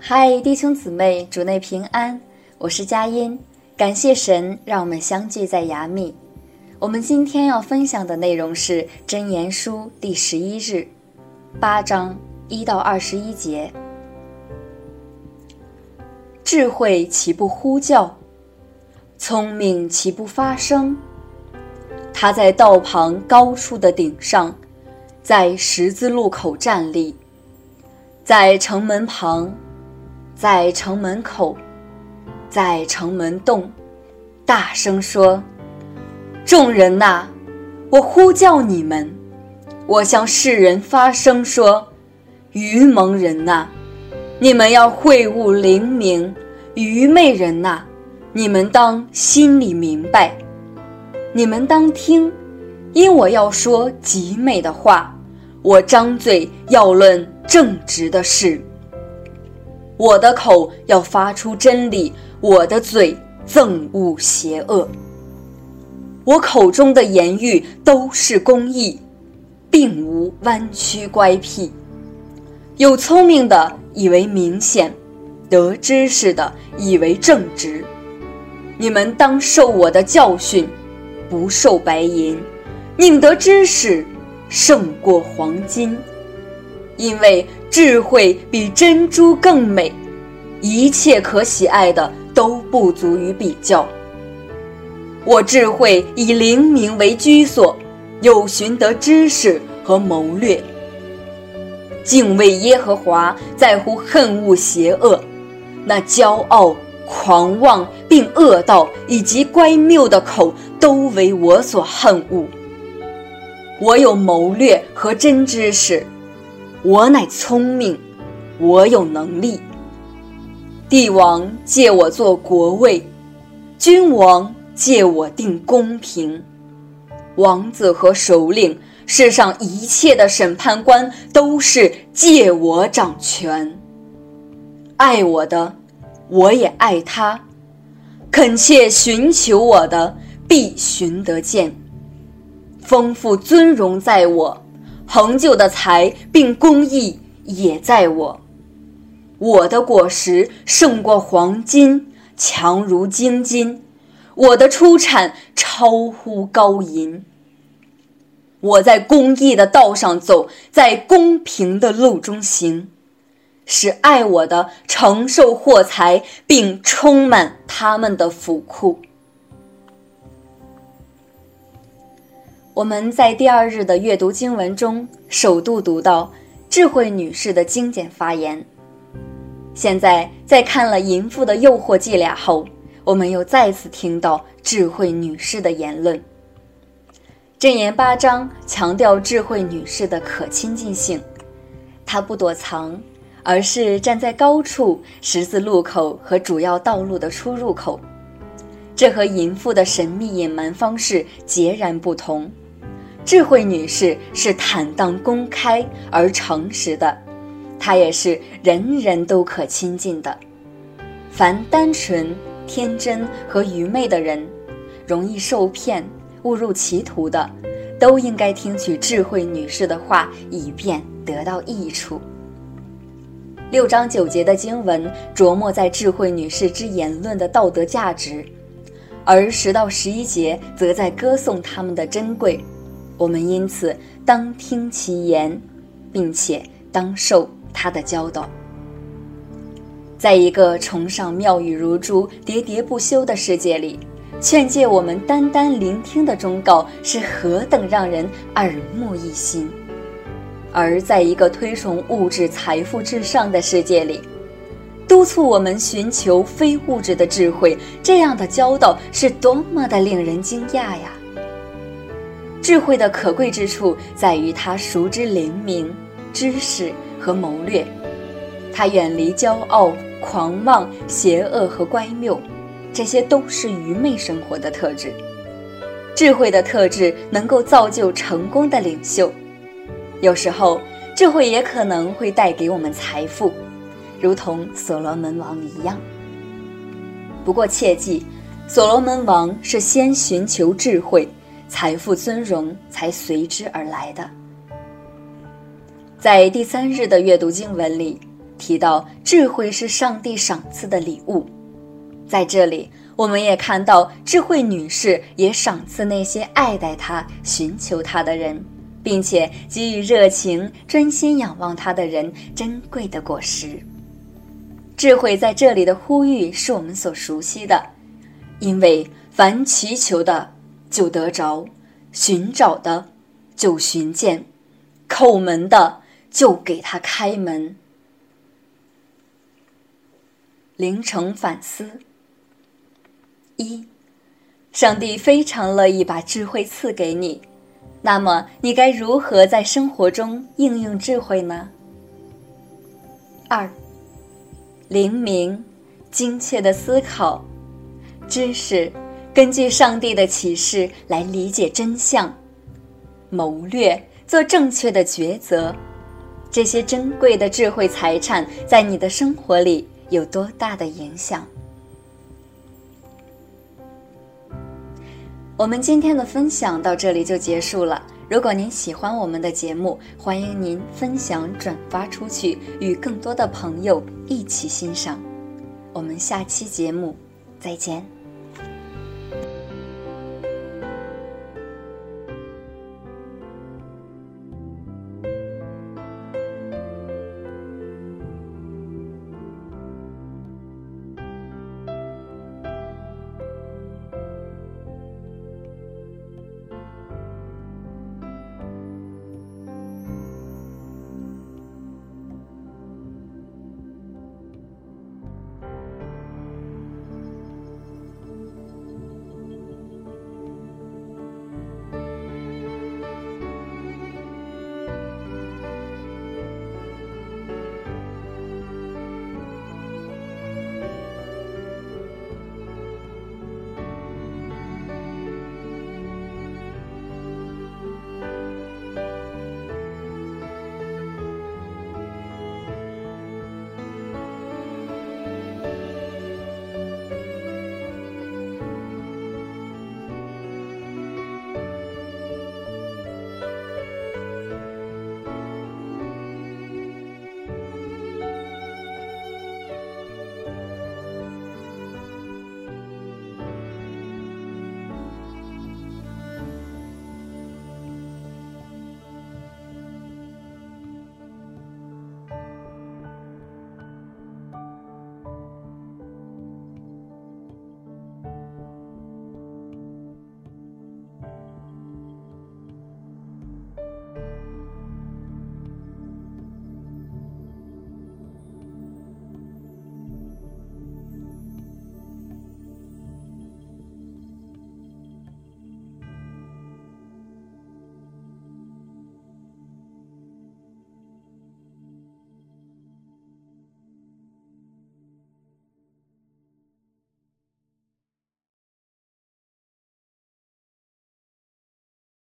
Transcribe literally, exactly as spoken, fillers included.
嗨，弟兄姊妹，主内平安，我是佳音，感谢神让我们相聚在雅米。我们今天要分享的内容是箴言书第十一日，八章一到二十一节。智慧岂不呼叫？聪明岂不发声？他在道旁高处的顶上，在十字路口站立，在城门旁，在城门口，在城门洞，大声说：众人哪，我呼叫你们。我向世人发声说：愚蒙人哪，你们要会悟灵明；愚昧人哪，你们当心里明白。你们当听，因我要说极美的话，我张嘴要论正直的事。我的口要发出真理，我的嘴憎恶邪恶。我口中的言语都是公义，并无弯曲乖僻。有聪明的以为明显，得知识的以为正直。你们当受我的教训，不受白银，宁得知识胜过黄金。因为智慧比珍珠更美，一切可喜爱的都不足于比较。我智慧以灵明为居所，有寻得知识和谋略。敬畏耶和华在乎恨恶邪恶，那骄傲、狂妄并恶道以及乖谬的口都为我所恨恶。我有谋略和真知识，我乃聪明，我有能力。帝王借我做国位，君王借我定公平。王子和首领，世上一切的审判官都是借我掌权。爱我的，我也爱他；恳切寻求我的，必寻得见。丰富尊荣在我，恒久的财并公义也在我。我的果实胜过黄金，强如精金；我的出产超乎高银。我在公义的道上走，在公平的路中行，使爱我的承受货财，并充满他们的府库。我们在第二日的阅读经文中，首度读到智慧女士的精简发言。现在在看了淫妇的诱惑伎俩后，我们又再次听到智慧女士的言论。箴言八章强调智慧女士的可亲近性，她不躲藏，而是站在高处，十字路口和主要道路的出入口。这和淫妇的神秘隐瞒方式截然不同。智慧女士是坦荡公开而诚实的，她也是人人都可亲近的。凡单纯、天真和愚昧的人，容易受骗、误入歧途的，都应该听取智慧女士的话，以便得到益处。六章九节的经文琢磨在智慧女士之言论的道德价值，而十到十一节则在歌颂他们的珍贵。我们因此当听其言，并且当受他的教导。在一个崇尚妙语如珠、喋喋不休的世界里，劝诫我们单单聆听的忠告是何等让人耳目一新。而在一个推崇物质财富至上的世界里，督促我们寻求非物质的智慧，这样的教导是多么的令人惊讶呀！智慧的可贵之处在于它熟知灵明、知识和谋略，它远离骄傲、狂妄、邪恶和乖谬，这些都是愚昧生活的特质。智慧的特质能够造就成功的领袖。有时候，智慧也可能会带给我们财富，如同所罗门王一样。不过切记，所罗门王是先寻求智慧，财富尊荣才随之而来的。在第三日的阅读经文里， 提到智慧是上帝赏赐的礼物。在这里，我们也看到智慧女士也赏赐那些爱戴她、寻求她的人，并且给予热情、专心仰望她的人珍贵的果实。智慧在这里的呼吁是我们所熟悉的，因为凡祈求的就得着，寻找的就寻见，叩门的就给他开门。凌晨反思：一，上帝非常乐意把智慧赐给你，那么你该如何在生活中应用智慧呢？二，灵明、精确的思考，知识根据上帝的启示来理解真相，谋略做正确的抉择，这些珍贵的智慧财产在你的生活里有多大的影响？我们今天的分享到这里就结束了。如果您喜欢我们的节目，欢迎您分享转发出去，与更多的朋友一起欣赏。我们下期节目再见。